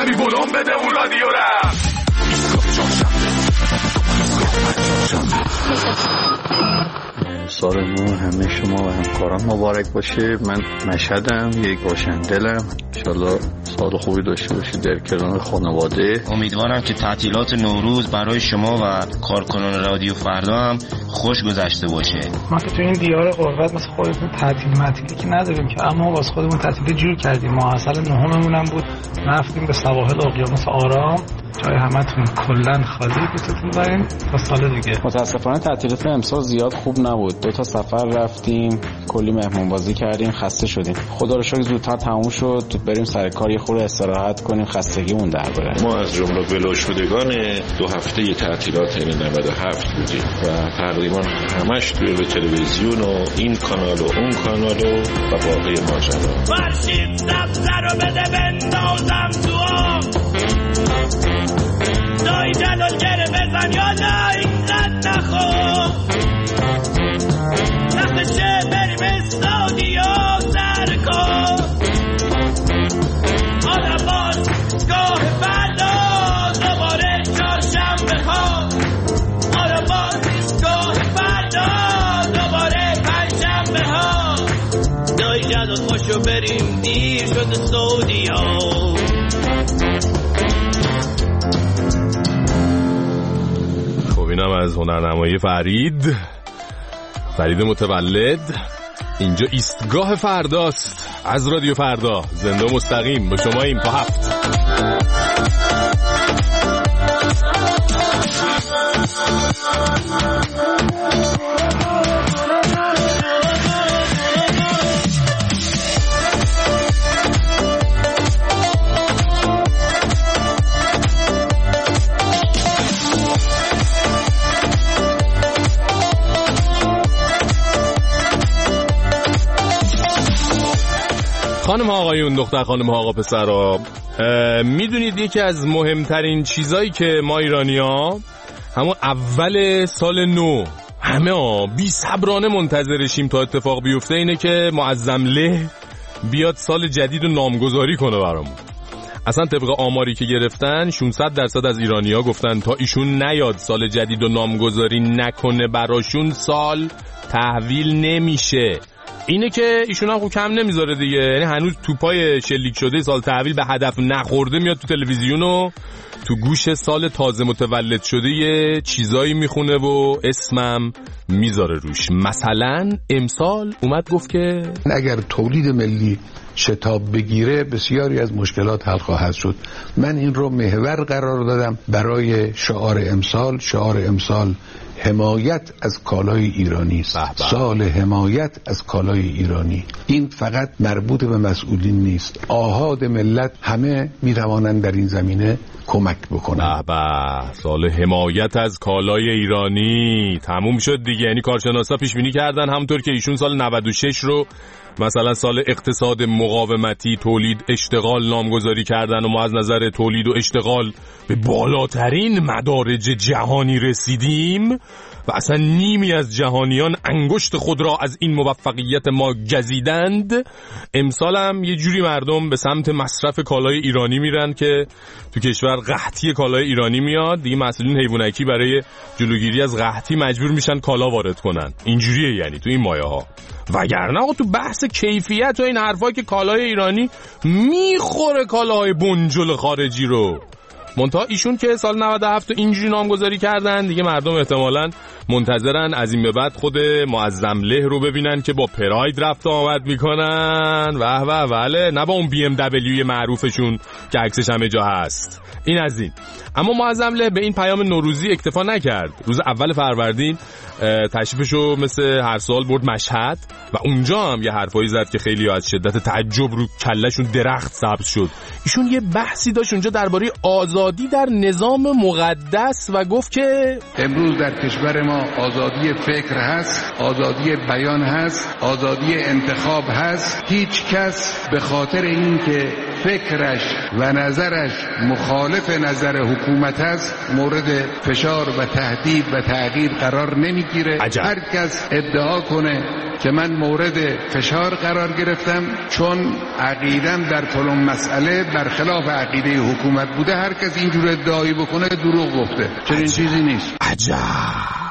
کلی ولوم بده اون رادیو را. سال نو همه شما و همکاران مبارک باشه. من مشهدم، یک روشندلم. انشالله سال خوبی داشته باشید در کنار خانواده. امیدوارم که تعطیلات نوروز برای شما و کارکنان رادیو فردا هم خوش گذشته باشه. ما که تو این دیار غربت مثل خودمون تعطیلی که نداریم که، اما واسه خودمون تعطیل جور کردیم. ما اصلا نهممون هم بود رفتیم به سواحل اقیانوس آرام. جای همتون کلن خالی بیتتون داریم تا سال دیگه. متاسفانه تعطیلات امسال زیاد خوب نبود. 2 تا سفر رفتیم، کلی مهمون بازی کردیم، خسته شدیم. خدا رو شکر زودتر تموم شد، بریم سر کار، یه خورده استراحت کنیم، خستگیمون در بره. ما از جمله ولو شدگان 2 هفته تعطیلات 97 بودیم و تقریبا همش توی تلویزیون و این کانال و اون کانال و باقی ماجرا. فرشید سبزه رو بده بندازم تو دای جلال گره بزن یا لای زد نخو نخشه بریم استادیا سرکن آدم باز گاه فردا دوباره چهارشنبه ها آدم باز گاه فردا دوباره پنجشنبه ها دای جلال خوشو بریم دیر شد استادیا. اینم از هنرنمایی فرید متولد. اینجا ایستگاه فرداست از رادیو فردا، زنده و مستقیم با شما این تا 7. خانم آقایون، دختر خانم آقا پسرا، میدونید یکی از مهمترین چیزایی که ما ایرانی‌ها همون اول سال نو همه بی صبرانه منتظرشیم تا اتفاق بیفته اینه که معظم له بیاد سال جدید رو نامگذاری کنه برامون. اصلا طبق آماری که گرفتن 600% از ایرانی‌ها گفتن تا ایشون نیاد سال جدید رو نامگذاری نکنه براشون سال تحویل نمیشه. اینه که ایشون هم کم نمیذاره دیگه، یعنی هنوز تو پای شلیک شده سال تحویل به هدف نخورده میاد تو تلویزیون و تو گوش سال تازه متولد شده یه چیزایی میخونه و اسمم میذاره روش. مثلا امسال اومد گفت که اگر تولید ملی شتاب بگیره بسیاری از مشکلات حل خواهد شد. من این رو محور قرار دادم برای شعار امسال. شعار امسال حمایت از کالای ایرانی است. سال حمایت از کالای ایرانی. این فقط مربوط به مسئولین نیست، آحاد ملت همه میتوانند در این زمینه کمک بکنن. سال حمایت از کالای ایرانی تموم شد دیگه. یعنی کارشناسا پیش بینی کردن همونطور که ایشون سال 96 رو مثلا سال اقتصاد مقاومتی، تولید، اشتغال نامگذاری کردن و ما از نظر تولید و اشتغال به بالاترین مدارج جهانی رسیدیم و اصلا نیمی از جهانیان انگشت خود را از این موفقیت ما گزیدند. امسال هم یه جوری مردم به سمت مصرف کالای ایرانی میرن که تو کشور قحطی کالای ایرانی میاد دیگه. مسئولین حیوانکی برای جلوگیری از قحطی مجبور میشن کالا وارد کنن. اینجوریه یعنی تو این مایه ها. وگرنه آقا تو بحث کیفیت و این حرفا که کالای ایرانی میخوره کالاهای بنجل خارجی رو. منتها ایشون که سال 97 اینجوری نامگذاری کردن دیگه، مردم احتمالاً منتظرن از این به بعد خود معظم له رو ببینن که با پراید رفت و آمد میکنن. واه بله، نه با اون BMW معروفشون که عکسش همه جا هست. این از این. اما معظم له به این پیام نوروزی اکتفا نکرد. روز اول فروردین تشریفشو مثل هر سال برد مشهد و اونجا هم یه حرفایی زد که خیلی از شدت تعجب رو کلهشون درخت سبز شد. ایشون یه بحثی داشت اونجا درباره آزادی در نظام مقدس و گفت که امروز در کشور ما آزادی فکر هست، آزادی بیان هست، آزادی انتخاب هست. هیچ کس به خاطر این که فکرش و نظرش مخالف نظر حکومت است مورد فشار و تهدید و تغییر قرار نمیگیره. هر کس ادعا کنه که من مورد فشار قرار گرفتم چون عقیدم در فلان مسئله برخلاف عقیده حکومت بوده، هر کس اینجور ادعایی بکنه دروغ گفته. چنین چیزی نیست. عجب.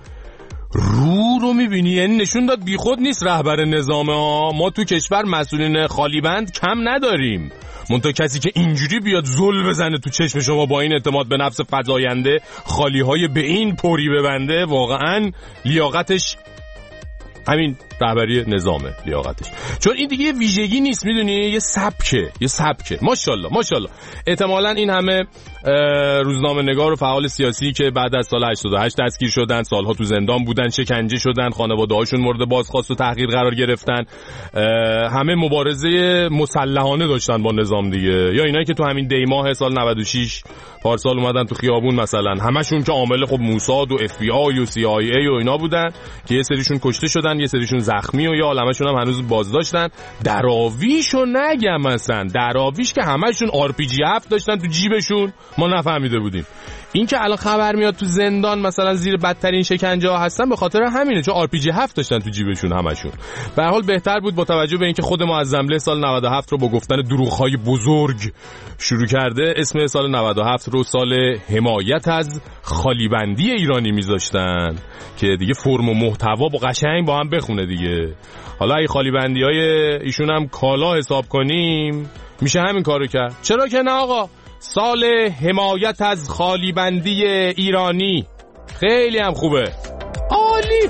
رو میبینی، یعنی نشون داد بیخود نیست رهبر نظام ها. ما تو کشور مسئولین خالیبند کم نداریم، منتها کسی که اینجوری بیاد زل بزنه تو چشم شما با این اعتماد به نفس فزاینده، خالیهای به این پری ببنده، واقعا لیاقتش همین رهبری نظامه لیاقتش. چون این دیگه ویژگی نیست، میدونی، یه سبکه. ماشاءالله احتمالاً این همه روزنامه‌نگار و فعال سیاسی که بعد از سال 88 دستگیر شدن، سالها تو زندان بودن، شکنجه شدن، خانواده‌هاشون مورد بازخواست و تحقیر قرار گرفتن، همه مبارزه مسلحانه داشتن با نظام دیگه. یا اینایی که تو همین دی ماه سال 96 پارسال اومدن تو خیابون مثلا، همشون که عامل خب موساد و اف بی آی و سی آی ای و اینا بودن که یه سریشون کشته شدن، یه سریشون زخمی و یا عالمشون هم هنوز بازداشتن. دراویشو نگم مثلا، دراویش که همشون آر پی جی 7 داشتن تو جیبشون، ما نفهمیده بودیم. این که الان خبر میاد تو زندان مثلا زیر بدترین شکنجه ها هستن، به خاطر همینه، چون آر پی جی 7 داشتن تو جیبشون همشون. به هر حال بهتر بود با توجه به اینکه خود معظمله سال 97 رو با گفتن دروغ‌های بزرگ شروع کرده، اسم سال 97 رو سال حمایت از خالیبندی ایرانی میذاشتن که دیگه فرم و محتوا با قشنگ با هم بخونه دیگه. حالا ای خالیبندی‌های ایشون هم کالا حساب کنیم، میشه همین کارو کرد. چرا که نه آقا، سال حمایت از خالیبندی ایرانی خیلی هم خوبه، عالی.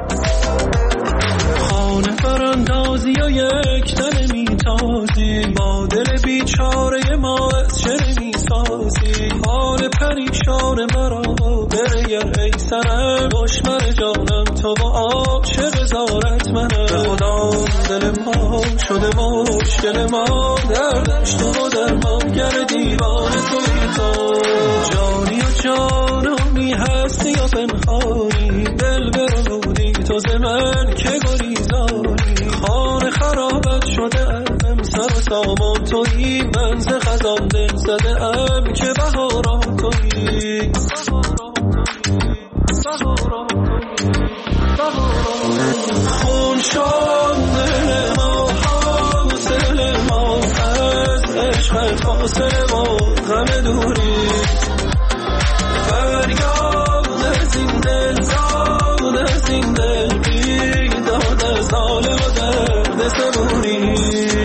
خانه براندازی و یک دل میتازی، با دل بیچاره ما از چه نمیسازی. حال پریشان مرا برگر ای سرم، دشمن جانم تو با آب چه بزارت منم. خدا دل ما شده مشکل ما، دردش تو و درمانگر دیوان توی تو. جانی و جانمی هستی و پنهانی، دل برمودی تو ز من که گریزانی. خانه خرابت شده ام، سر و سامان تویی، من ز خزان دل زده ام که بهارا تویی. خون شد دل ما، حاصل ما از عشق فاصله ما، غم دوری فریاد از این دل، زاد از این دل، بیداد از ظالم و درد صبوری.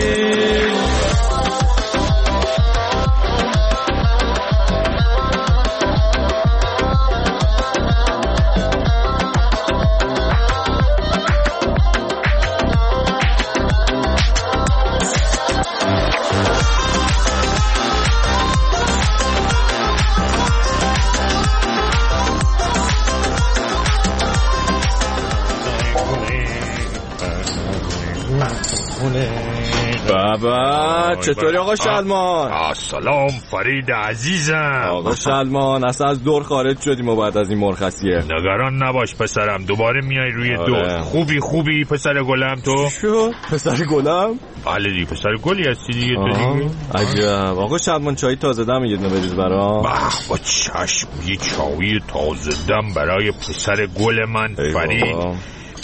بابا چطوری آقا شلمان؟ سلام فرید عزیزم. آقا شلمان اصلا از دور خارج شدیم و بعد از این مرخصیه. نگران نباش پسرم، دوباره میای روی دور. خوبی پسر گلم تو؟ شو پسر گلم؟ بله دیگه پسر گلی هستی دیگه تو دیگه. عجب. آقا شلمان چای تازه دم یه دونه بریز برام. با چشم، یه چای تازه دم برای پسر گل من فرید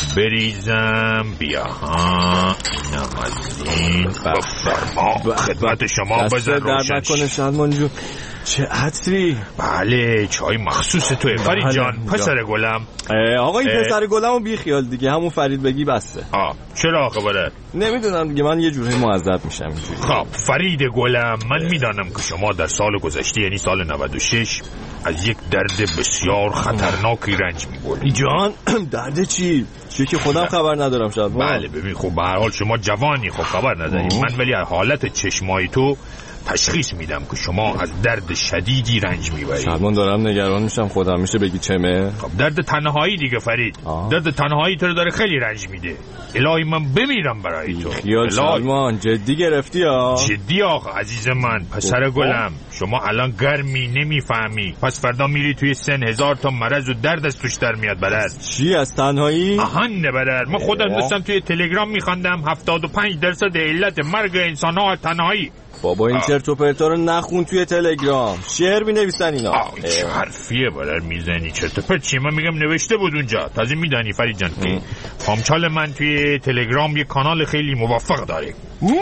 بریزم. بیا ها، اینم از این بفرما، خدمت شما بزن روشن نکنه شلمان جون. چه عطری؟ بله چای مخصوص توی فرید جان. پسر گلم. آقا این پسر گلمو بی خیال دیگه، همون فرید بگی بسته. چرا آقا بره؟ نمیدونم دیگه، من یه جوری معذب میشم اینجوری. خب فرید گلم، من میدانم که شما در سال گذشته یعنی سال 96 از یک درد بسیار خطرناکی رنج میبردی. جان درد چی که خودم خبر ندارم شاید. بله ببین خب به هر حال شما جوانی، خب خبر نداری. من ولی از حالت چشمای تو تشخیص میدم که شما از درد شدیدی رنج میبری. شلمان دارم نگران میشم خودم، میشه بگی چمه؟ خب درد تنهایی دیگه فرید. درد تنهایی تو رو داره خیلی رنج میده. الهی من بمیرم برای تو. خیال شلمان جدی گرفتی ها؟ جدی آقا عزیز من، پسر گلم. شما الان گرمی نمیفهمی، پس فردا میری توی سن 1000 تا مرض و درد از توش در میاد. بلد چی از تنهایی؟ آهن برر. من خودم داشتم توی تلگرام میخوندم 75% علت مرگ انسان ها تنهایی. بابا این چرت و پرتا رو نخون توی تلگرام، شعر می‌نویسن اینا. چه حرفیه برای میزنی؟ چرت و پرت چیه؟ من میگم نوشته بود اونجا. تازه میدانی فرید جان که پامچال من توی تلگرام یه کانال خیلی موفق داره.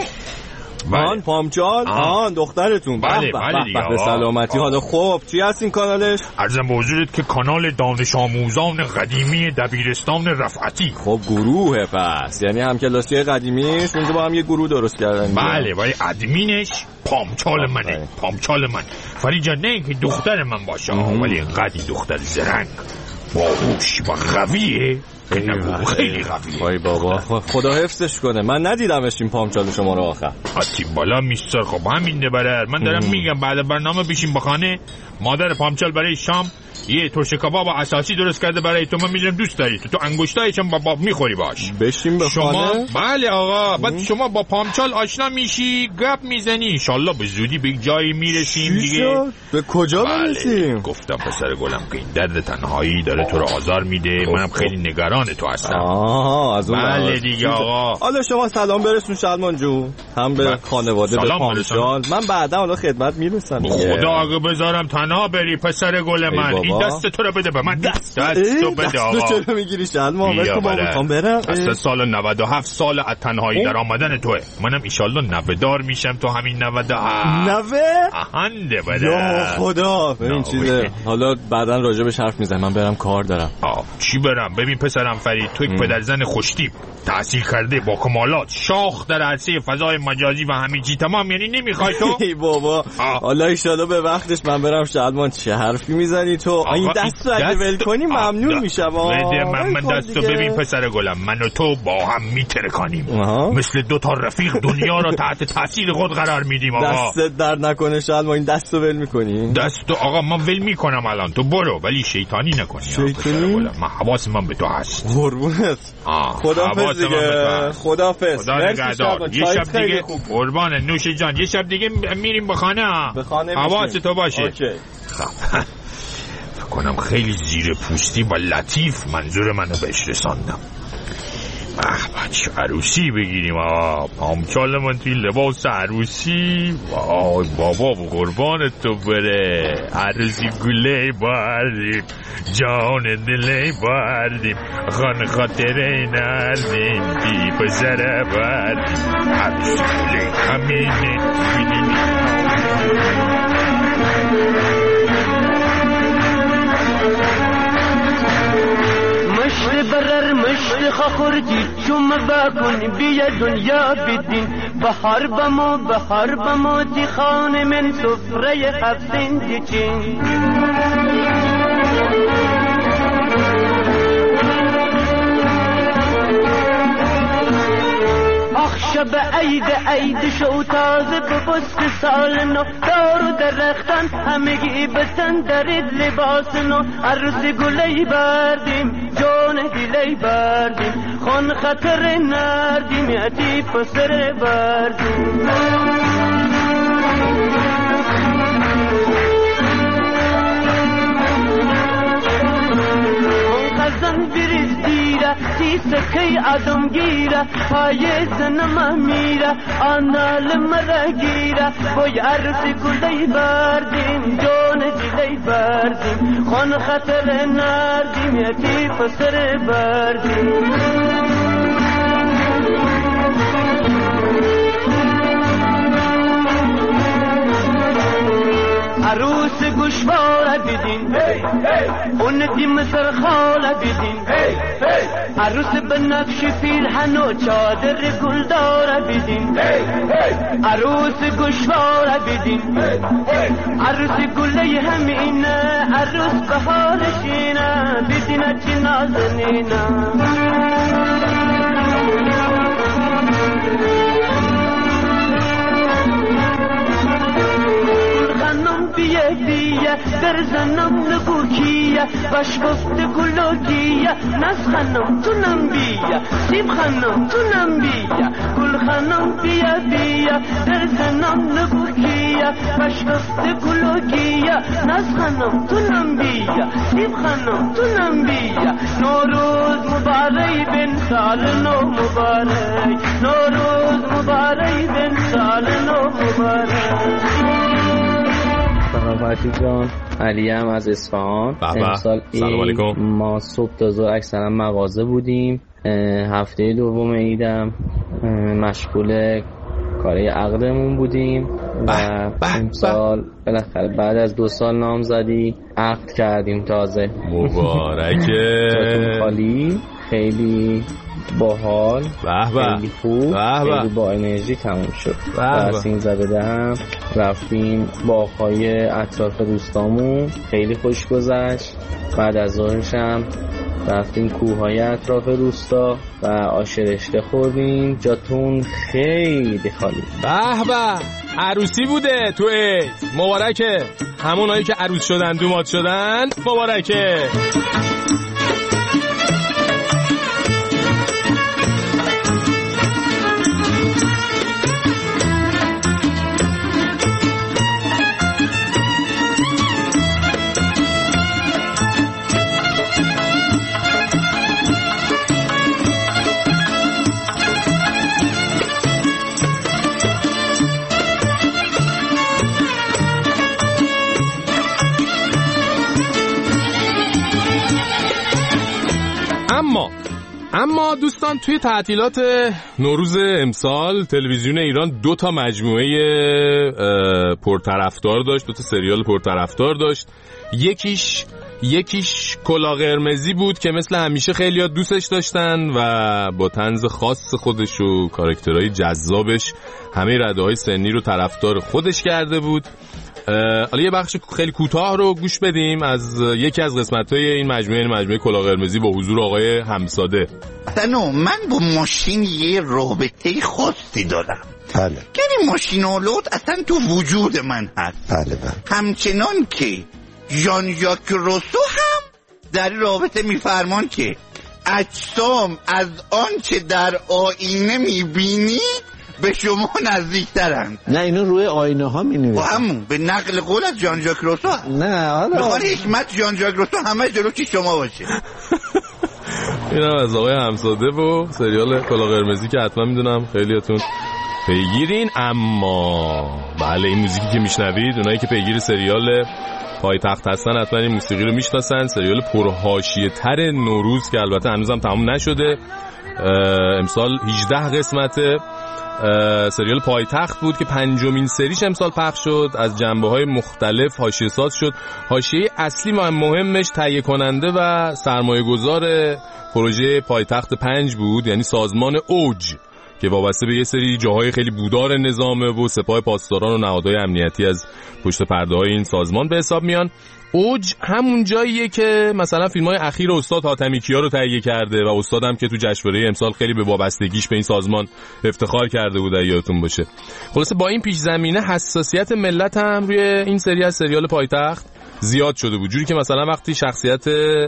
من پامچال؟ دخترتون. بله دیگه. به سلامتی. حالا خب چی هست این کانالش؟ عرضم به حضورت که کانال دانش آموزان قدیمی دبیرستان رفعتی. خب گروه پس، یعنی همکلاسی قدیمیش اونجا با هم یه گروه درست کردن. بله ولی ادمینش پامچال منه. پامچال من فرید جان، نه اینکه دختر من باشه ولی اینقدر دختر زرنگ باهوش و قویه، خیلی قویه. وای بابا خدا حفظش کنه. من ندیدمش این پامچال شما رو آخر. آتی بالا میستر. خب همین دبره. من دارم میگم بعد برنامه بشیم بخانه. مادر پامچال برای شام یه ترش کباب اساسی درست کرده برای تو. من میدونم دوست داری تو انگشتایش هم بابا میخوری باش. بشیم بخانه. بله آقا. بعد شما با پامچال آشنا میشی، گپ میزنی، انشالله به زودی به جایی میرسیم دیگه. به کجا برسیم؟ گفتم پسر گلم که این درد تنهایی داره تو رو آزار میده. منم خیلی نگران تو هستم. از اون بله دیگه آقا. حالا شما سلام برسون شلمان جون، هم به خانواده به پامچال. من بعدا حالا خدمت میرسم. خدا اگه بذارم تنها بری پسر گل من، این دست تو رو بده به من. دست تو بده آقا. دستو چرا میگیری شلمان؟ من میخوام برم. اصلا سال 97 سال از تنهایی در آمدن توه. منم ایشالله 90 دار میشم تو همین 97. 90 اهنده بده. یا خدا. این چیزه. حالا بعدا راجبش حرف میزنم. من برم کار دارم. چی برم؟ ببین پسرم فرید، تو یک پدرزن خوشتیپ، تحصیل کرده با کمالات، شاخ در عرصه فضای مجازی و همه چی تمام. یعنی نمیخوای تو؟ ای بابا حالا ایشالله به وقتش من برم. شلمان چه حرفی میزنی تو؟ این دستو اگه ول کنی ممنون میشم. بده من دستو. ببین پسر گلم، من و تو با هم میترکانیم، مثل دو تا رفیق دنیا رو تحت تاثیر خود قرار میدیم. آقا دستت درد نکنه شلمان، این دستو ول میکنی؟ دستو آقا من ول میکنم الان، تو برو ولی شیطانی نکنی. شیطانی؟ من حواس من به تو هست. قربونت. خداحافظ دیگه. خداحافظ. خدا نگهدار. یه شب دیگه قربان نوش جان، یه شب دیگه میریم به خانه. به خانه حواس تو باشه. اوکی. خب کنم خیلی زیر پوستی و لطیف منظور منو بهش رساندم. بچه عروسی بگیریم. پامچال من توی لباس عروسی. وای بابا قربانت تو بره. عروسی گله بردیم، جان دله بردیم، خانه خاطره نردیم، بی پسره بردیم، عروسی گله همینه برر مشت خاخوردی چوم بکن بیا دنیا بدین. بهار بمو دی خانه من سفره هفتین دیچین. شب عید شو تازه ببست سال نو. دار و درختان همگی بتن درید لباس نو. عروس گلی بردیم، جان دلی بردیم، خون خطر نردیم، یتی پسر بردیم. خزن بریز دیره سیسکی آدم گیره، پای زنم میره آنال مرا گیره. بای عروسی گلی بردیم، جان دلی بردیم، خون خطر نردیم، یتی پسر بردیم. عروس گوشواره بدین، اون دیم سرخاله بدین. عروس به نقش پیرهن و چادر گلداره بدین. عروس گوشواره بدین، عروس گله همینه، عروس بهارشینه، بدینه چی نازنینه. بیه در زنم نگو کیه، باش گفت گلو کیه. نز خانم تو نم بیه، سیب خانم تو نم بیه، گل خانم بیه در زنم نگو کیه، باش گفت گلو کیه. نز خانم تو نم بیه، سیب خانم تو نم بیه. نوروز مبارک بن سال نو مبارک، نوروز مبارک بن سال نو مبارک. سلام فرشید جان. علیم از اصفهان. امسال سلام علیکم. ما صبح تا ظهر اکثرا مغازه بودیم. هفته دوم عیدم مشغول کارهای عقدمون بودیم و امسال بالاخره بعد از 2 سال نامزدی عقد کردیم. تازه مبارکه. جاتون خالی، خیلی باحال، خیلی خوب، خیلی با انرژی تموم شد. و 13 هم رفتیم باغ‌های اطراف روستامون، خیلی خوش گذشت. بعد از ظهرش هم رفتیم کوه‌های اطراف روستا و آش رشته خوردیم. جاتون خیلی خالی. به به، عروسی بوده تو عید. مبارکه. همونایی که عروس شدن دومات شدن مبارکه. اما دوستان، توی تعطیلات نوروز امسال تلویزیون ایران 2 تا مجموعه پرطرفدار داشت، 2 تا سریال پرطرفدار داشت. یکیش کلاه قرمزی بود که مثل همیشه خیلی‌ها دوستش داشتن و با طنز خاص خودش و کاراکترهای جذابش همه رده‌های سنی رو طرفدار خودش کرده بود. حالا یه بخش خیلی کوتاه رو گوش بدیم از یکی از قسمت‌های این مجموعه کلاه قرمزی با حضور آقای همساده. من با ماشین یه رابطه خاصی دارم. بله. یعنی ماشین‌آلود اصلا تو وجود من هست. بله. همچنان که ژان ژاک روسو هم در رابطه میفرمان که اجسام از آنچه در آینه میبینید به شما نزدیکترند. نه اینو روی آینه ها می‌نویسن. همون به نقل قول از ژان ژاک روسو. نه حالا میخواد حکمت ژان ژاک روسو همه جلو چی شما باشه. اینم از آقای همساده و سریال کلاه قرمزی که حتما میدونم خیلیاتون پیگیرین. اما بله، این موزیکی که میشنوید، اونایی که پیگیر سریال پایتخت هستن حتما این موسیقی رو میشناسن. سریال پرحاشیه تر نوروز که البته هنوزم تموم نشده. امسال 18 قسمته. سریال پایتخت بود که 5مین سریش امسال پخش شد. از جنبه‌های مختلف حاشیه ساز شد. حاشیه اصلی مهمش تهیه کننده و سرمایه‌گذار پروژه پایتخت 5 بود، یعنی سازمان اوج که وابسته به یه سری جاهای خیلی بودار نظامه و سپاه پاسداران و نهادهای امنیتی از پشت پرده‌های این سازمان به حساب میان. اوج همون جاییه که مثلا فیلم‌های اخیر استاد حاتمی کیا رو تهیه کرده و استادم که تو جشنواره امسال خیلی به وابستگیش به این سازمان افتخار کرده بود، یادتون باشه. خلاصه با این پیش زمینه حساسیت ملت هم روی این سری از سریال پایتخت زیاد شده بود، جوری که مثلا وقتی شخصیت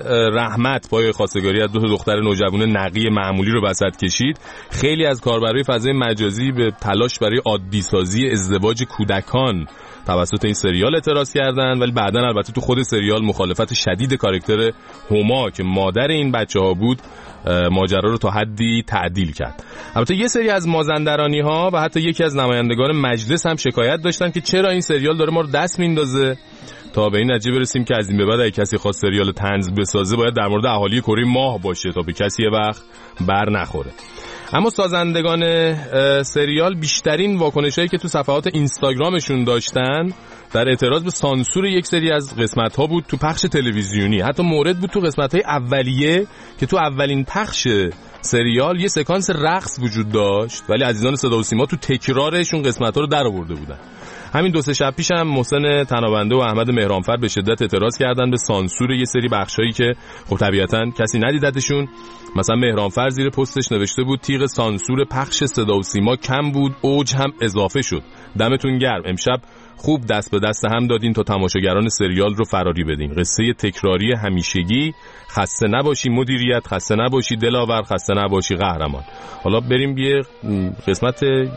رحمت پای خواستگاری از 2 دختر نوجوان نقی معمولی رو وسط کشید، خیلی از کاربرای فضای مجازی به تلاش برای عادی سازی ازدواج کودکان توسط این سریال اعتراض کردن، ولی بعداً البته تو خود سریال مخالفت شدید کاراکتر هما که مادر این بچه‌ها بود ماجرا رو تا حدی تعدیل کرد. البته یه سری از مازندرانی‌ها و حتی یکی از نمایندگان مجلس هم شکایت داشتن که چرا این سریال داره ما رو دست میندازه، تا به این نتیجه برسیم که از این به بعد اگه کسی خواست سریال طنز بسازه باید در مورد اهالی کره ماه باشه تا به کسی یه وقت بر نخوره. اما سازندگان سریال بیشترین واکنشایی که تو صفحات اینستاگرامشون داشتن در اعتراض به سانسور یک سری از قسمت‌ها بود تو پخش تلویزیونی. حتی مورد بود تو قسمت‌های اولیه که تو اولین پخش سریال یه سکانس رقص وجود داشت، ولی عزیزان صدا و سیما تو تکرارشون قسمت‌ها رو درآورده بودن. همین 2-3 شب پیش هم محسن تنابنده و احمد مهرانفر به شدت اعتراض کردن به سانسور یه سری بخشایی که خب طبیعتاً کسی ندیدتشون. مثلا مهرانفر زیر پستش نوشته بود تیغ سانسور پخش صدا و سیما کم بود، اوج هم اضافه شد. دمتون گرم، امشب خوب دست به دست هم دادین تا تماشاگران سریال رو فراری بدین. قصه تکراری همیشگی، خسته نباشی مدیریت، خسته نباشی دلاور، خسته نباشی قهرمان. حالا بریم یه قسمت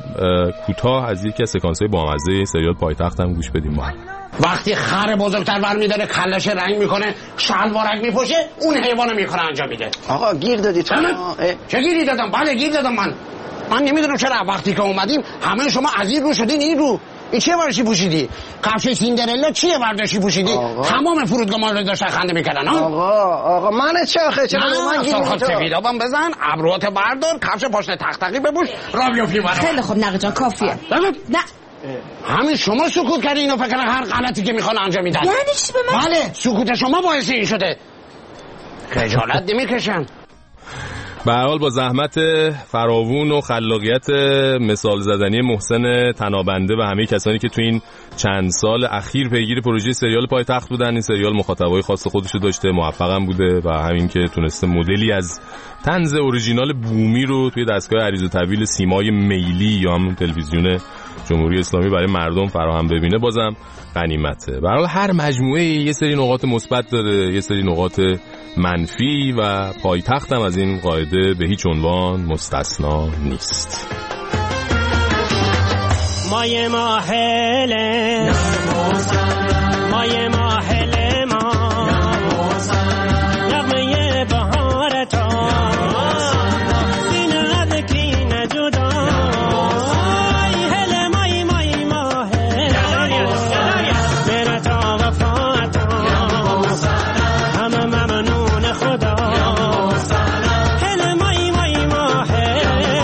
کوتاه از یکی از سکانس‌های بامزه سریال پایتخت هم گوش بدیم. وقتی خر بزرگتر برمی‌داره کلش رنگ میکنه، شلوارک میپوشه، اون حیوانو میکنه انجام میده. آقا گیر دادی تو؟ چه گیری دادم؟ بله گیر دادم. من نمیدونم چرا وقتی که اومدیم همه شما از این رو شدین این رو. این چیه برداشتی پوشیدی؟ کفش سیندرلا چیه برداشتی پوشیدی؟ تمام فرودگاه ما رو داشتن خنده میکردن. آقا من چرخه چرا من سرخط سفیدابم بزن، ابروات بردار، کفش پاشنه تختقی بپوش، را بیفتی برام. خیلی خوب نقی جان کافیه. نه همین شما سکوت کردی اینو فکر هر غلطی که میخوان انجام میدن. یعنی چی به من؟ بله سکوت شما باعث این شده. خجالت نمیکشن. به هر حال با زحمت فراوون و خلاقیت مثال زدنی محسن تنابنده و همه کسانی که تو این چند سال اخیر پیگیر پروژه سریال پایتخت بودن، این سریال مخاطبای خاص خودشو داشته، موفقم بوده و همین که تونسته مدلی از طنز اوریجینال بومی رو توی دستگاه عریض و طویل سیمای میلی یا همون تلویزیون جمهوری اسلامی برای مردم فراهم ببینه بازم غنیمته. به هر حال هر مجموعه یه سری نقاط مثبت داره، یه سری نقاط منفی و پایتخت هم از این قاعده به هیچ عنوان مستثنا نیست. مای ماهله مای ماهله ما نغمه بهارتا سینه دکی نجدا هله مای مای ماهله مرتا وفاتا همه ممنون خدا هله مای مای ماهله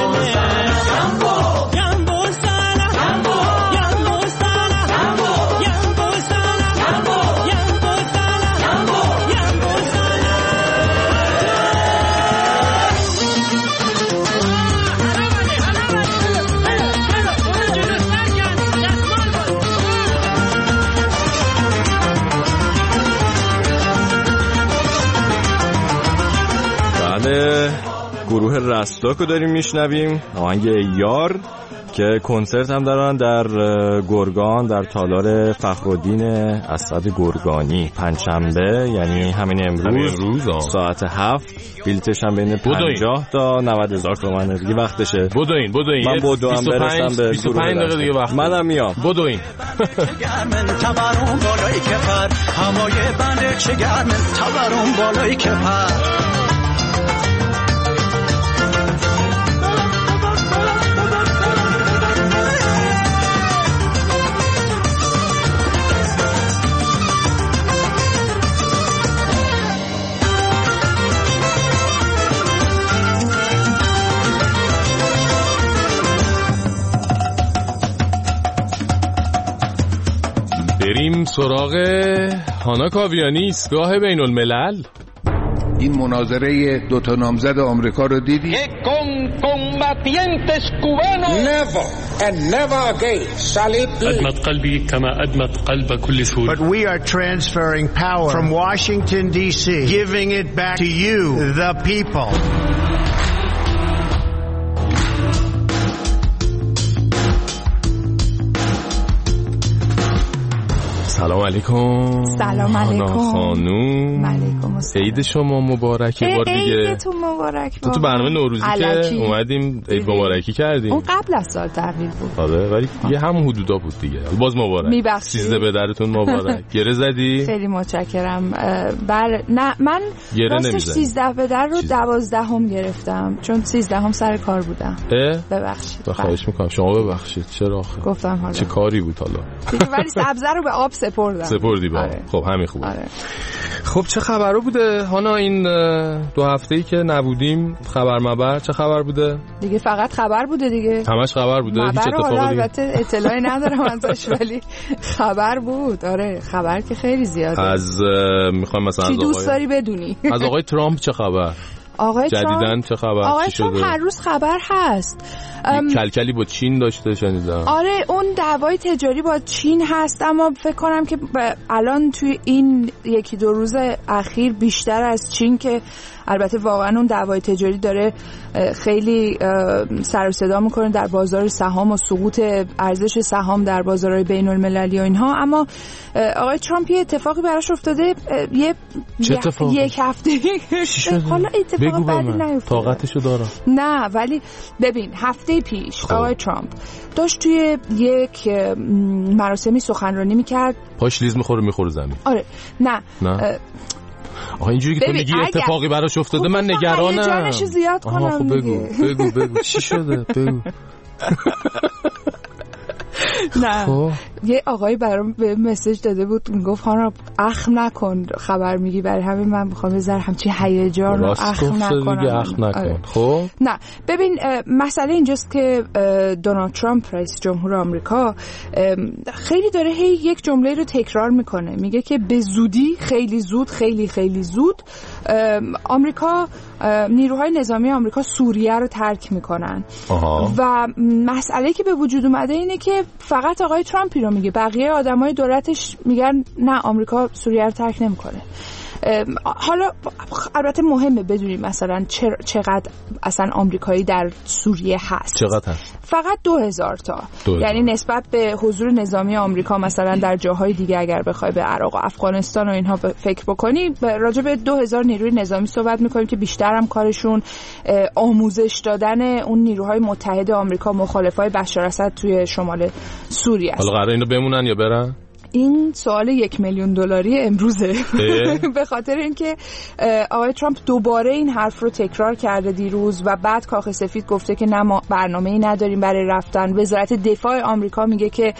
گروه رستاکو داریم میشنویم، آهنگ یار که کنسرت هم دارن در گرگان در تالار فخرالدین اسد گرگانی پنجشنبه، یعنی همین امروز ساعت 7. بلیتش هم بین 50 تا 90,000 تومان دیگه وقتشه. بدوین من بدوام برسم به 25 دقیقه دیگه وقت. منم میام. بدوین. گرمن تبرون بالای کفر همای بنده چه گرمن تبرون بالای کفر بریم سراغ هانا کاویانی، ایستگاه بین الملل. این مناظره دوتا نامزد آمریکا رو دیدی؟ Never and never again shall it be. أدمت قلبي كما أدمت قلب كل سوري. But we are transferring power from Washington D.C., giving it back to you, the people. سلام علیکم. سلام علیکم خانوم. علیکم السلام. عید شما مبارک. بار دیگه عیدتون مبارک. تو برنامه نوروزی که اومدیم عید مبارکی کردیم. اون قبل از سال تحویل بود. آره ولی دیگه همون حدودا بود دیگه. باز مبارک. 13 به درتون مبارک. گره زدی؟ خیلی متشکرم. نه من راستش 13 به در رو 12 گرفتم چون 13 سر کار بودم. ببخشید. خواهش میکنم. شما ببخشید. چرا آخه؟ گفتم حالا. چه کاری بود حالا؟ ولی سبزه رو به آب سپردی با. خب همین خوبه. خب چه خبرو بوده هانا این 2 هفته‌ای که نبودیم؟ خبر مبر چه خبر بوده؟ دیگه فقط خبر بوده دیگه. همش خبر بوده. هیچ اتفاقی دیگه البته اطلاعی ندارم ازش ولی خبر بود. آره خبر که خیلی زیاده. از میخوام مثلا چی دوست داری بدونی؟ از آقای ترامپ چه خبر؟ آقای جدیدن چه خبر؟ آقای ترامپ هر روز خبر هست. کلکلی با چین داشته شنیدم. آره اون دعوای تجاری با چین هست اما فکر کنم که الان توی این 1-2 روز اخیر بیشتر از چین که البته واقعا اون دعوای تجاری داره خیلی سر و صدا میکنه در بازار سهام و سقوط ارزش سهام در بازارهای بین المللی و اینها، اما آقای ترامپ یه اتفاقی براش افتاده. یک هفته حالا اتفاق بعدی نیفتاده. طاقتشو دارم. نه ولی ببین هفته پیش آقای ترامپ داشت توی یک مراسمی سخنرانی میکرد. پاش لیز میخوره زمین. آره نه آها اینجوری که تو میگی اتفاقی براش افتاده من نگرانم. جانشو زیاد کنم. خب بگو چی شده بگو. نه یه آقای برام به مسیج داده بود میگفت خانم اخم نکن خبر میگی، برای همین من میخوام بذار همچین هیجان رو اخم نکنم. خب نه ببین مسئله اینجاست که دونالد ترامپ رئیس جمهور آمریکا خیلی داره یک جمله رو تکرار میکنه، میگه که به زودی، خیلی زود، خیلی خیلی زود آمریکا، نیروهای نظامی آمریکا سوریه رو ترک میکنن. و مسئله که به وجود اومده اینه که فقط آقای ترامپی رو میگه، بقیه آدمای دولتش میگن نه آمریکا سوریه رو ترک نمیکنه. حالا البته مهمه بدونیم مثلا چقدر اصلا آمریکایی در سوریه هست. چقدر هست؟ فقط 2000 تا. یعنی نسبت به حضور نظامی آمریکا مثلا در جاهای دیگه اگر بخوای به عراق و افغانستان و اینها فکر بکنی، راجع به 2000 نیروی نظامی صحبت میکنیم که بیشتر هم کارشون آموزش دادن اون نیروهای متحد آمریکا مخالفای بشار اسد توی شمال سوریه است. حالا قراره اینو بمونن یا برن؟ این سوال $1,000,000 امروزه. به خاطر اینکه آقای ترامپ دوباره این حرف رو تکرار کرده دیروز و بعد کاخ سفید گفته که نه ما برنامه‌ای نداریم برای رفتن. وزارت دفاع آمریکا میگه که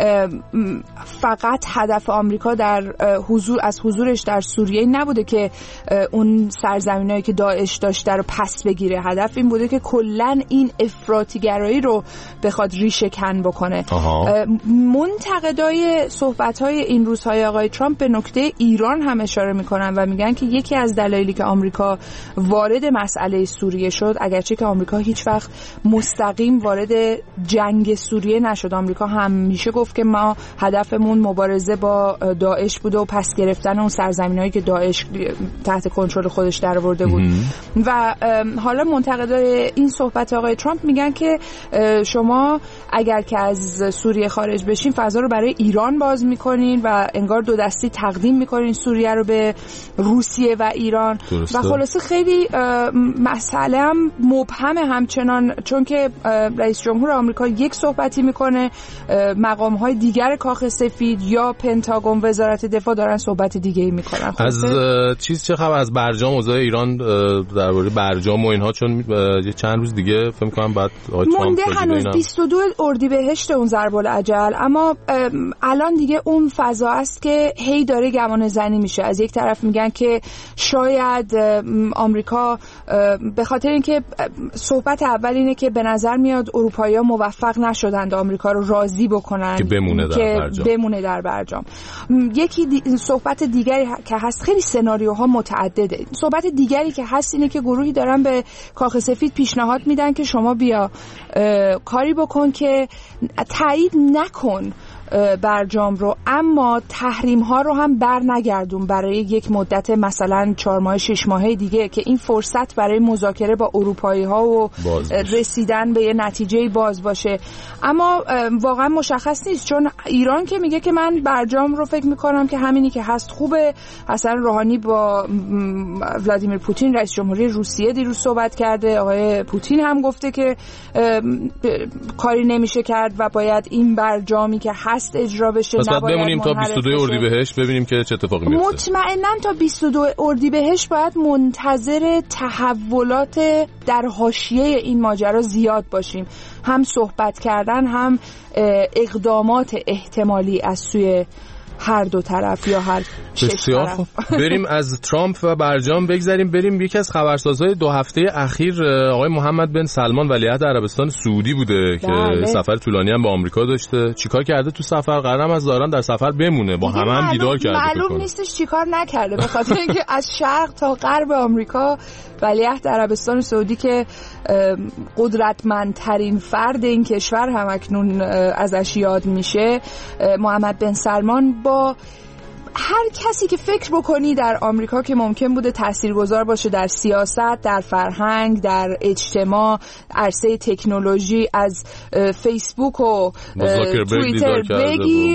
فقط هدف آمریکا در حضورش در سوریه نبوده که اون سرزمینایی که داعش داشته رو پس بگیره، هدف این بوده که کلاً این افراطی‌گرایی رو بخواد ریشه کن بکنه. منتقدای صحبت‌های این روزهای آقای ترامپ به نکته ایران هم اشاره می‌کنن و میگن که یکی از دلایلی که آمریکا وارد مسئله سوریه شد، اگرچه که آمریکا هیچ وقت مستقیم وارد جنگ سوریه نشد، آمریکا همیشه گفت که ما هدفمون مبارزه با داعش بوده و پس گرفتن اون سرزمینایی که داعش تحت کنترل خودش درآورده بود. و حالا منتقدای این صحبت آقای ترامپ میگن که شما اگر که از سوریه خارج بشین فضا رو برای ایران باز میکنین و انگار دو دستی تقدیم میکنین سوریه رو به روسیه و ایران. درسته. و خلاصه خیلی مسئله هم مبهمه همچنان، چون که رئیس جمهور آمریکا یک صحبتی میکنه، مقام های دیگر کاخ سفید یا پنتاگون وزارت دفاع دارن صحبت دیگه ای میکنن. از چه خبر از برجام، اوضاع ایران درباره برجام و اینها، چون یه چند روز دیگه فکر می‌کنم بعد مونده هنوز 22 اردیبهشت اون ضرب الاجل، اما الان دیگه اون فضا است که هی داره گمان زنی میشه. از یک طرف میگن که شاید آمریکا به خاطر اینکه صحبت اول اینه که به نظر میاد اروپایی‌ها موفق نشدند آمریکا رو راضی بکنن که بمونه در برجام. یکی صحبت دیگری که هست، خیلی سناریوها متعدده. صحبت دیگری که هست اینه که گروهی دارن به کاخ سفید پیشنهاد میدن که شما بیا کاری بکن که تایید نکن برجام رو، اما تحریم ها رو هم بر نگردون برای یک مدت مثلا 4 ماه 6 ماه دیگه، که این فرصت برای مذاکره با اروپایی ها و رسیدن به یه نتیجه باز باشه. اما واقعا مشخص نیست، چون ایران که میگه که من برجام رو فکر میکنم که همینی که هست خوبه. حسن روحانی با ولادیمیر پوتین رئیس جمهوری روسیه دیروز صحبت کرده، آقای پوتین هم گفته که کاری نمیشه کرد و باید این برجامی که هست اجرا بشه. پس باید بمونیم تا 22 اردیبهشت ببینیم که چه اتفاقی میفته. مطمئناً تا 22 اردیبهشت باید منتظر تحولات در حاشیه این ماجرا زیاد باشیم، هم صحبت کردن هم اقدامات احتمالی از سوی هر دو طرف یا هر شش طرف. بریم از ترامپ و برجام بگذریم، بریم یکی از خبرسازهای 2 هفته اخیر آقای محمد بن سلمان ولیعهد عربستان سعودی بوده که سفر طولانی هم به آمریکا داشته. چیکار کرده تو سفر؟ قرارم از دارن در سفر بمونه، با هم دیدار کرده. معلوم نیستش چیکار نکرده، به خاطر اینکه از شرق تا غرب آمریکا ولیعهد عربستان سعودی که قدرتمندترین فرد این کشور هم اکنون ازش یاد میشه، محمد بن سلمان، با هر کسی که فکر بکنی در آمریکا که ممکن بوده تاثیرگذار باشه در سیاست، در فرهنگ، در اجتماع، عرصه تکنولوژی، از فیسبوک و توییتر بگیر،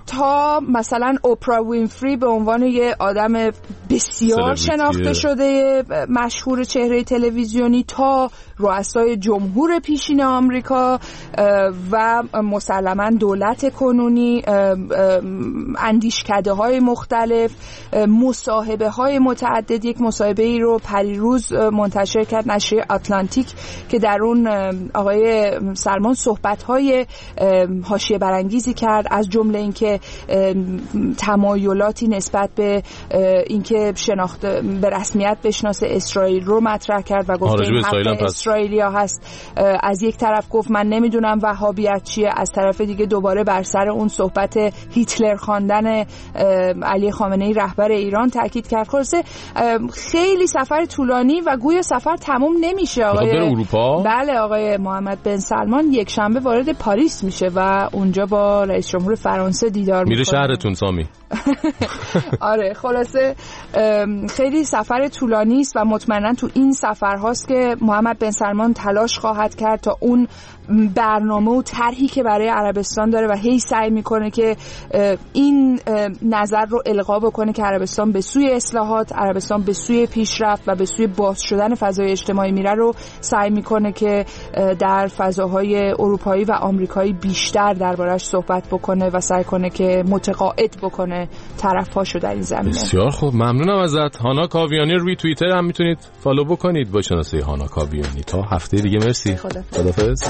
تا مثلا اوپرا وینفری به عنوان یه آدم بسیار شناخته شده مشهور چهره تلویزیونی، تا رؤسای جمهور پیشین آمریکا و مسلماً دولت کنونی، اندیشکده‌های مختلف، مصاحبه‌های متعدد. یک مصاحبه‌ای رو پریروز منتشر کرد نشریه آتلانتیک که در اون آقای سلمان صحبت‌های حاشیه برانگیزی کرد، از جمله اینکه تمایلاتی نسبت به اینکه به رسمیت بشناسه اسرائیل رو مطرح کرد و گفت این حق اسرائیلیا هست. از یک طرف گفت من نمیدونم وهابیت چیه، از طرف دیگه دوباره بر سر اون صحبت هیتلر خواندن علی خامنه‌ای رهبر ایران تاکید کرد. خلاصه خیلی سفر طولانی و گویا سفر تموم نمیشه. آقای اروپا؟ بله، آقای محمد بن سلمان یک شنبه وارد پاریس میشه و اونجا با رئیس جمهور فرانسه دیدار میره شهرتون سامی. آره، خلاصه خیلی سفر طولانی است و مطمئنا تو این سفر هاست که محمد بن سلمان تلاش خواهد کرد تا اون برنامه و طرحی که برای عربستان داره و هی سعی میکنه که این نظر رو القا بکنه که عربستان به سوی اصلاحات، عربستان به سوی پیشرفت و به سوی باز شدن فضای اجتماعی میره، رو سعی میکنه که در فضاهای اروپایی و آمریکایی بیشتر دربارش صحبت بکنه و سعی کنه که متقاعد بکنه طرفاشو در این زمینه. بسیار خوب، ممنونم ازت. هانا کاویانی رو روی توییتر هم میتونید فالو بکنید با شناسه هانا کاویانی. تا هفته دیگه، مرسی. خدافظ.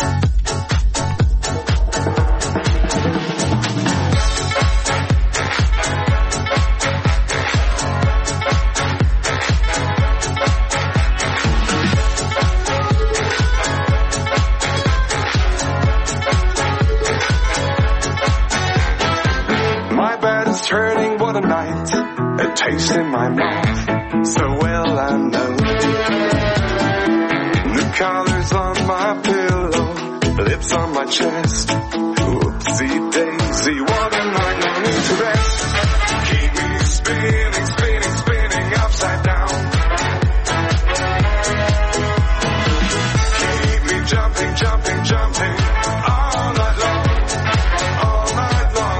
Turning what a night, a taste in my mouth, so well I know. The colors on my pillow, lips on my chest. Whoopsie daisy, what a night, no need to rest. Keep me spinning, spinning, spinning upside down. Keep me jumping, jumping, jumping all night long, all night long.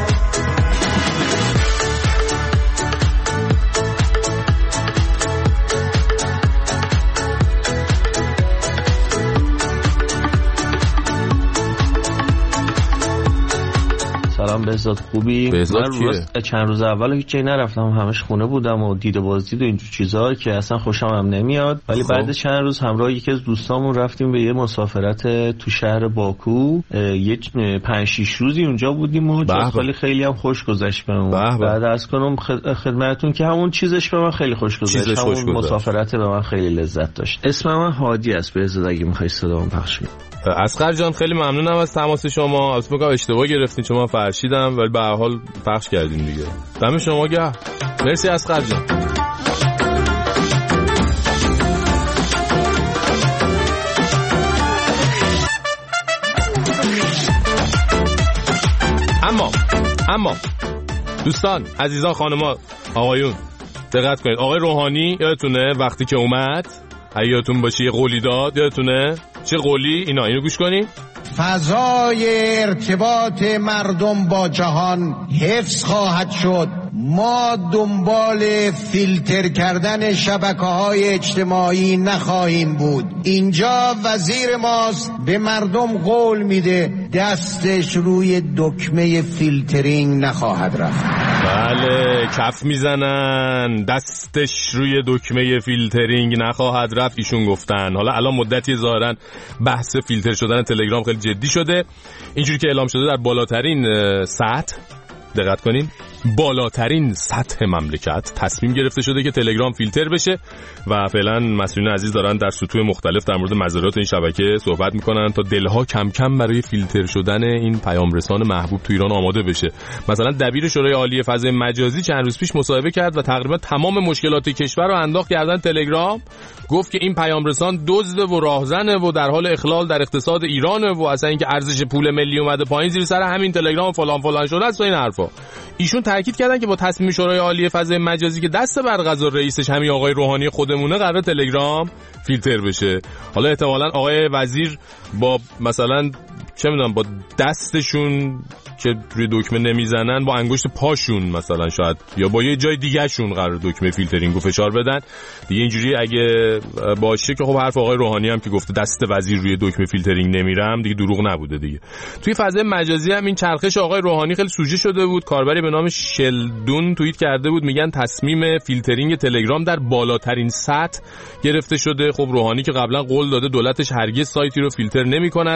سلام بهزاد، خوبی؟ من چند روز اول هیچ جایی نرفتم، همش خونه بودم و دیده بازدید و اینجور چیزا که اصلا خوشم هم نمیاد. ولی بعد چند روز همراه یکی از دوستامون رفتیم به یه مسافرت تو شهر باکو، یه 5-6 روزی اونجا بودیم و خیلی هم خوش گذشت بهمون. بعد از کنم خدمتتون که همون چیزش به من خیلی خوش گذشت، همون مسافرت به من خیلی لذت داشت. اسم من هادی است بهزاد، اگه می‌خوای صدامو پخش کنی. اصغر جان خیلی ممنونم از تماس شما. البته میگم اشتباه گرفتین، شما فرشیدم ولی به هر حال پخش کردین دیگه. دم شما گرم. مرسی اصغر جان. اما دوستان، عزیزان، خانما، آقایون، دقت کنید. آقای روحانی یادتونه وقتی که اومد، یادتون باشه یه قولی داد، یادتونه چه قولی؟ اینو گوش کنید. فضای ارتباط مردم با جهان حفظ خواهد شد. ما دنبال فیلتر کردن شبکه‌های اجتماعی نخواهیم بود. اینجا وزیر ماست، به مردم قول میده دستش روی دکمه فیلترینگ نخواهد رفت. بله، کف میزنن، دستش روی دکمه فیلترینگ نخواهد رفت ایشون گفتن. حالا الان مدتی ظاهرا بحث فیلتر شدن تلگرام خیلی جدی شده. اینجوری که اعلام شده در بالاترین سطح، دقت کنین، بالاترین سطح مملکت تصمیم گرفته شده که تلگرام فیلتر بشه و فعلا مسئولین عزیز دارن در سطوح مختلف در مورد مزایای این شبکه صحبت میکنن تا دلها کم کم برای فیلتر شدن این پیام رسان محبوب تو ایران آماده بشه. مثلا دبیر شورای عالی فضای مجازی چند روز پیش مصاحبه کرد و تقریبا تمام مشکلات کشور رو انداخت گردن تلگرام. گفت که این پیام رسان دزد و راهزنه و در حال اخلال در اقتصاد ایرانه و اصلا اینکه ارزش پول ملی اومده پایین زیر سر همین تلگرام و فلان فلان شده است و این حرفا. ایشون تاکید کردن که با تصمیم شورای عالی فضای مجازی که دست بر قضا رئیسش همین آقای روحانی خودمونه قرار تلگرام فیلتر بشه. حالا احتمالاً آقای وزیر با مثلا چه میدونم با دستشون که روی دکمه نمیزنن با انگشت پاشون مثلا شاید یا با یه جای دیگه شون قرار دکمه فیلترینگو فشار بدن دیگه. اینجوری اگه باشه که خب حرف آقای روحانی هم که گفته دست وزیر روی دکمه فیلترینگ نمیرم دیگه دروغ نبوده دیگه. توی فضای مجازی هم این چرخش آقای روحانی خیلی سوژه شده بود. کاربری به نام شلدون توییت کرده بود، میگن تصمیم فیلترینگ تلگرام در بالاترین سطح گرفته شده. خب روحانی که قبلا قول داده دولتش هرگز سایتی رو فیلتر نمی‌کند.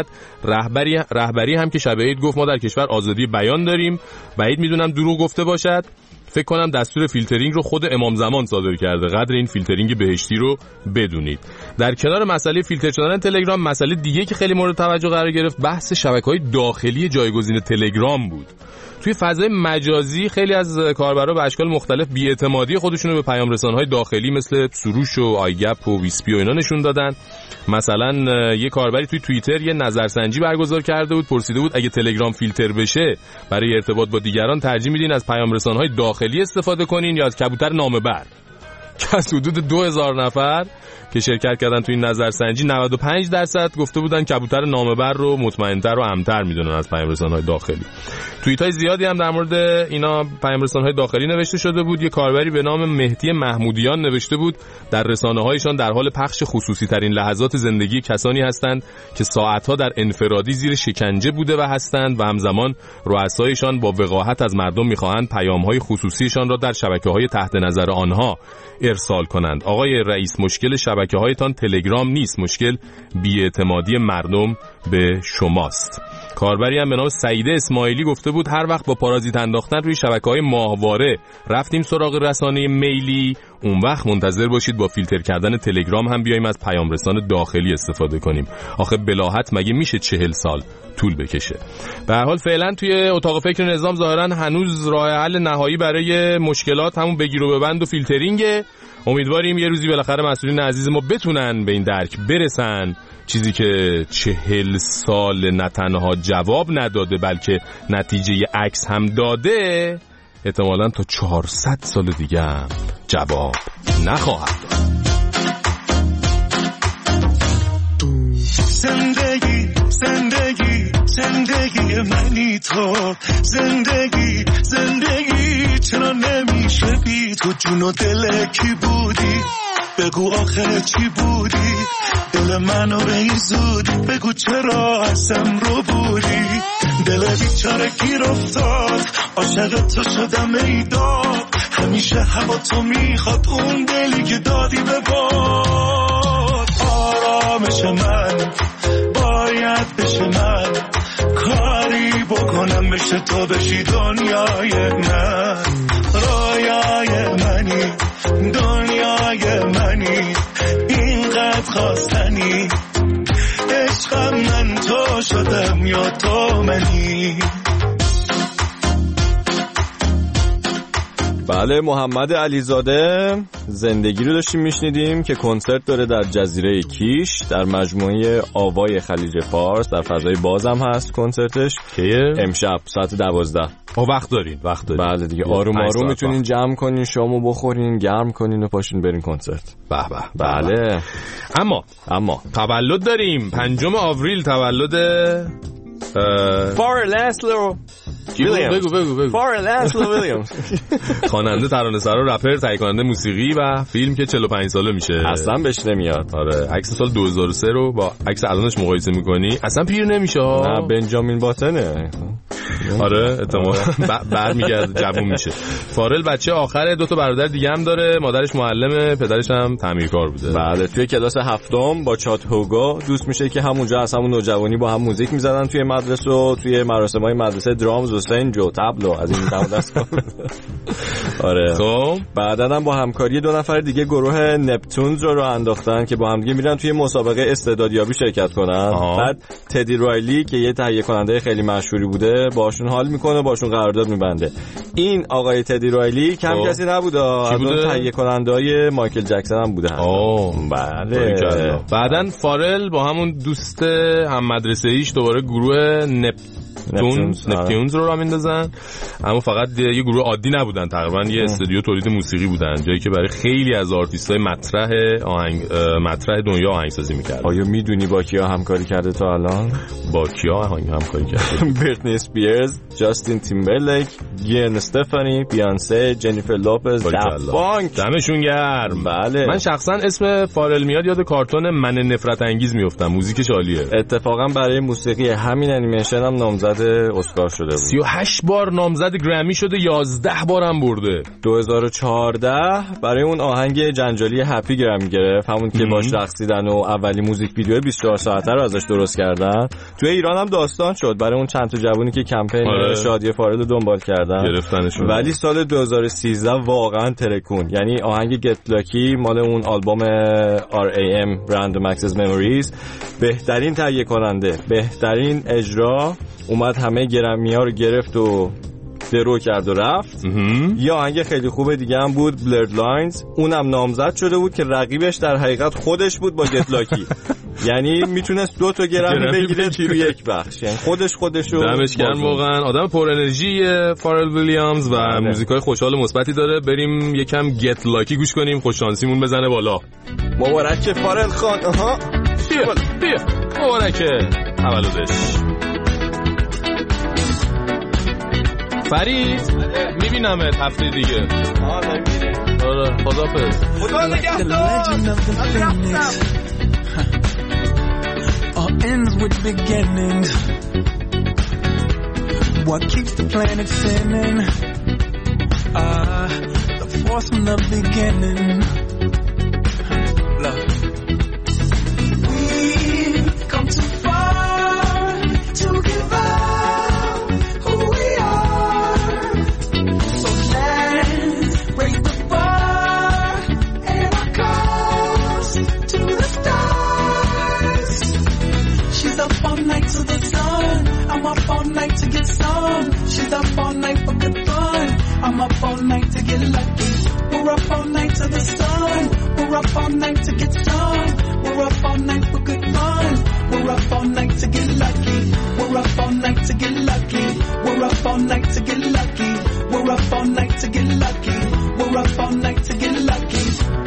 رهبری هم که شب عید گفت ما در کشور آزادی بیان داریم. بعید میدونم دروغ گفته باشد. فکر کنم دستور فیلترینگ رو خود امام زمان صادر کرده. قدر این فیلترینگ بهشتی رو بدونید. در کنار مسئله فیلتر شدن تلگرام، مسئله دیگه که خیلی مورد توجه قرار گرفت بحث شبکه‌های داخلی جایگزین تلگرام بود. توی فضای مجازی خیلی از کاربرا به اشکال مختلف بی‌اعتمادی خودشون رو به پیام رسان‌های داخلی مثل سروش و آیگپ و ویسپی و اینا نشون دادن. مثلا یه کاربری توی توییتر یه نظرسنجی برگزار کرده بود، پرسیده بود اگه تلگرام فیلتر بشه برای ارتباط با دیگران ترجیح میدین از پیام رسان‌های داخلی استفاده کنین یا از کبوتر نامه‌بر؟ که از حدود 2000 نفر که شرکت کردن توی این نظرسنجی 95% گفته بودن کبوتر نامه‌بر رو مطمئن‌تر و امن‌تر میدونن از پیام رسان‌های داخلی. توییت‌های زیادی هم در مورد اینا پیام رسان‌های داخلی نوشته شده بود. یه کاربری به نام مهدی محمودیان نوشته بود در رسانه‌هایشان در حال پخش خصوصی‌ترین لحظات زندگی کسانی هستند که ساعت‌ها در انفرادی زیر شکنجه بوده و هستند و همزمان رؤسایشان با وقاحت از مردم می‌خواهند پیام‌های خصوصیشان را در شبکه‌های تحت نظر آنها ارسال کنند. آقای رئیس، مشکل شبکه‌هایتان تلگرام نیست، مشکل بی‌اعتمادی مردم به شماست. کاربری هم به نام سعیده اسماعیلی گفته بود هر وقت با پارازیت انداختن روی شبکه‌های ماهواره رفتیم سراغ رسانه میلی، اون وقت منتظر باشید با فیلتر کردن تلگرام هم بیایم از پیام رسان داخلی استفاده کنیم. آخه بلاهت مگه میشه 40 سال طول بکشه؟ به هر حال فعلا توی اتاق فکر نظام ظاهرا هنوز راه حل نهایی برای مشکلات همون بگیر و ببند و فیلترینگه. امیدواریم یه روزی بالاخره مسئولین عزیز ما بتونن به این درک برسن، چیزی که 40 سال نه تنها جواب نداده بلکه نتیجه عکس هم داده، احتمالاً تا 400 سال دیگه هم جواب نخواهد داد. زندگی زندگی زندگی منی تو، زندگی زندگی چرا نمیشه بی تو؟ جون و دل کی بودی؟ بگو آخر چی بودی؟ دل منو ریزودی، بگو چرا ازم رو بودی؟ دل بیچاره گیر افتاد، عاشق تو شدم ای داد، همیشه هوا تو میخواد، اون دلی که دادی به باد. آرامش من باید بشه من، کاری بکنم بشه تو بشی دنیای من. رویای منی، دنیای منی، اینقدر خواستنی، عشقم من تو شدم یا تو منی. بله، محمد علیزاده زندگی رو داشتیم میشنیدیم که کنسرت داره در جزیره کیش در مجموعه آوای خلیج فارس، در فضای بازم هست کنسرتش که امشب ساعت 12. وقت دارین. بله دیگه، آروم آروم میتونین جمع کنین، شامو بخورین، گرم کنین و پاشین برین کنسرت. بله. اما تولد داریم، 5 آوریل تولد فارل اسلو ویلیامز. بگو. فارل اسلو ویلیامز، خواننده، ترانه‌سرا، رپر، تهیه کننده موسیقی و فیلم که 45 ساله میشه. اصلا بهش نمیاد. آره، عکس سال 2003 رو با عکس الانش مقایسه میکنی اصلا پیر نمیشه. نه، بنجامین باتنه. آره، احتمالاً برمیگرده جوون میشه. فارل بچه آخره، 2 تا برادر دیگه هم داره، مادرش معلمه، پدرش هم تعمیرکار بوده. بله، توی کلاس 7ام با چات هوگو دوست میشه که همونجا از همون نوجوانی با هم موزیک میزدن توی مدرسه و توی مراسم‌های مدرسه درامز و سنج و تبل از این دم دست. آره. خب بعداً هم با همکاری 2 نفر دیگه گروه نپتونز رو انداختن که با هم دیگه میرن توی مسابقه استعدادیابی شرکت کنن. بعد تدی رایلی که یه تهیه کننده خیلی مشهوری بوده باشون حال میکنه، باشون قرارداد میبنده. این آقای تدی رایلی کم کسی نبوده، از اون تهیه کننده‌های مایکل جکسون هم بوده. بله. بعدن فارل با همون دوست هم مدرسه ایش دوباره گروه نپتیونز رو راه میندازن، اما فقط یه گروه عادی نبودن، تقریبا یه استودیو تولید موسیقی بودن، جایی که برای خیلی از آرتیست‌های مطرح دنیا آهنگسازی می‌کردن. آیا میدونی با کیا همکاری کرده تا الان؟ با کیا همکاری کرده؟ برتنی اسپیرز، جاستین تیمبرلیک، گین استفانی، بیانسه، جنیفر لوپز، دافت پانک. دمشون گرم. بله. من شخصا اسم فارل میاد یاد کارتون من نفرت انگیز میافتم، موزیکش عالیه. اتفاقا برای موسیقی همین انیمیشن هم نامزد اسکار شده بود. 38 بار نامزد گرمی شده، 11 بارم برده. 2014 برای اون آهنگ جنجالی هپی گرمی گرفت، همون که باش رقصیدن و اولی موزیک ویدیو 24 ساعته رو ازش درست کردن. توی ایران هم داستان شد برای اون چند تا جوونی که کمپین شادی فارل رو دنبال کردن، گرفتنشون. ولی سال 2013 واقعا ترکون، یعنی آهنگ گت لاکی مال اون آلبوم RAM Random Access Memories بهترین تهیه کننده، بهترین اجرا اومد، همه گرمی‌ها رو گرفت و درو کرد و رفت. یه آهنگ خیلی خوبه دیگه هم بود Blurred Lines، اونم نامزد شده بود که رقیبش در حقیقت خودش بود با گت لاکی. یعنی میتونست 2 تا گرمی بگیره توی یک بخش، یعنی خودشو. دمش گرم، واقعا آدم پر انرژی فارل ویلیامز و موزیکای خوشحال و مثبتی داره. بریم یکم گت لاکی گوش کنیم، خوش شانسیمون بزنه بالا. مبارکه فارل خان. بیا مبارکه تولدش. فرید میبینمت هفته دیگه. آره خدافظ. خدا نگهدار. All ends with beginnings. What keeps the planet spinning? The force from the beginning. Love. We've come too far to give up who we are. So let's raise the bar and our cause to the stars. She's up all night to the sun. I'm up all night to get some. She's up all night for good fun. I'm up all night to get lucky. We're up all night to the sun. We're up all night to get some. We're up all night for good fun. We're up all night to get lucky. We're up all night to get lucky. We're up all night to get lucky. We're up all night to get lucky. We're up all night to get lucky.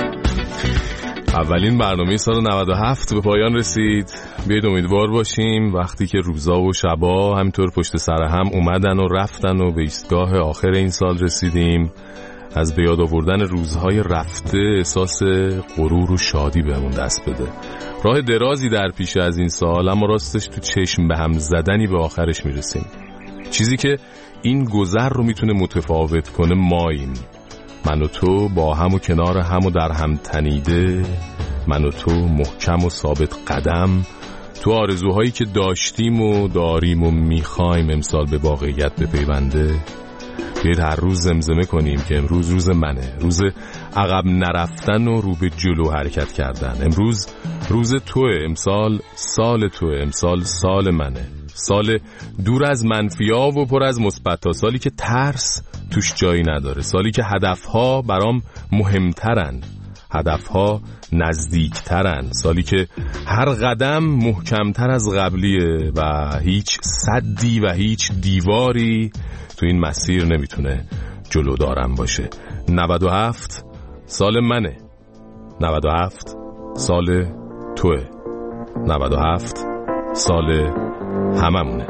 اولین برنامه سال 97 به پایان رسید. بیاید امیدوار باشیم وقتی که روزا و شبا همینطور پشت سر هم اومدن و رفتن و به ایستگاه آخر این سال رسیدیم، از به یاد آوردن روزهای رفته احساس غرور و شادی بهمون دست بده. راه درازی در پیش از این سال، اما راستش تو چشم به هم زدنی به آخرش میرسیم. چیزی که این گذر رو میتونه متفاوت کنه ماییم، من و تو با هم و کنار هم و در هم تنیده، من و تو محکم و ثابت قدم تو آرزوهایی که داشتیم و داریم و میخوایم امسال به واقعیت بپیونده. بیاید هر روز زمزمه کنیم که امروز روز منه، روز عقب نرفتن و رو به جلو حرکت کردن. امروز روز توه، امسال سال توه، امسال سال منه، سال دور از منفی‌ها و پر از مثبت‌ها، سالی که ترس توش جایی نداره، سالی که هدفها برام مهمترن، هدفها نزدیکترن، سالی که هر قدم محکمتر از قبلیه و هیچ سدی و هیچ دیواری تو این مسیر نمیتونه جلو دارم باشه. 97 سال منه، 97 سال توه، 97 سال هممونه.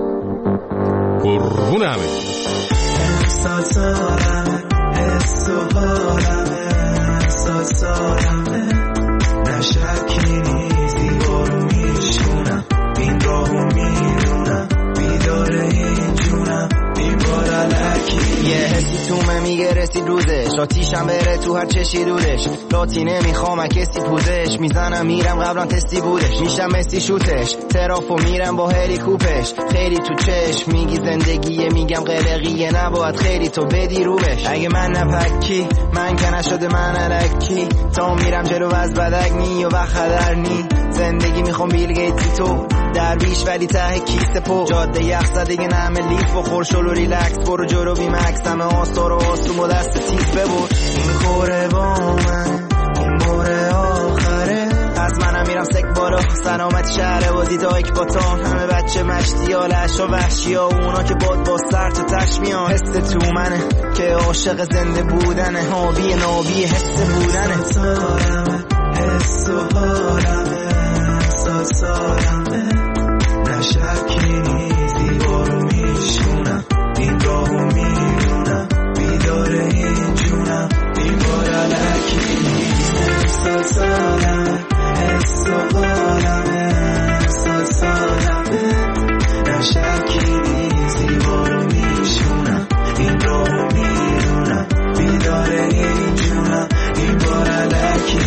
قربون همه احساس آرمه، حس و حالمه، احساس آرمه، نشکی نیست دیوارو میشونم، این راهو میرونم، بیداره این جونم، این بار علکی. یه حسی تومه میگه رسید روزش، آتیشم بره تو هر چشی دورش، لاتی نمیخوام کسی پوزش، میزنم میرم قبلا تستی بودش، میشم مسی شوتش، ترافو میرم با هلیکوپش، خیلی تو چشم میگی زندگیه، میگم قلقیه نباید خیلی تو بدی روبش، اگه من نپکی من که نشده من علکی، تا میرم جلو از بدک نی و خطر نی، زندگی میخوام بیل گیتی تو درویش ولی ته کیسه پو، جاده یخ زده نمه لیف و خورشل و ریلکس، برو جلو بی مکس همه آستار و آسوم و دست تیز ببور، این خوره با من این باره آخره، از منم میرم ناسک بالا سلامت شهر بازی تا اکباتان همه بچه مشتی ها لش و وحشی ها اونا که باد با سر تو تشمیان حس تو منه که عاشق زنده بودنه حاوی نابی حس بودنه سارمه حس و حالمه سارمه نشکی نیزی بارو میشونم این راهو میرونم بیداره این جونم این بار علکی نیست سارمه حس و حالمه سارمه نشکی نیزی بارو میشونم این راهو میرونم بیداره این جونم این بار علکی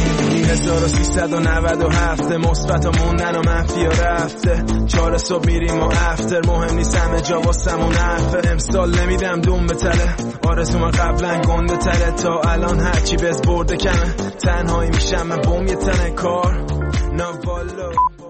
1397 مثبت موندن و منفی رفته 4 صبح میریم و افتر مهم نیست همه جا واسمون حرفه امسال نمیدم دوم به تله آرزوم قبلا گنده تره تا الان هرچی بز برده کمه تنهایی میشم من بوم یه تنه کار نوالو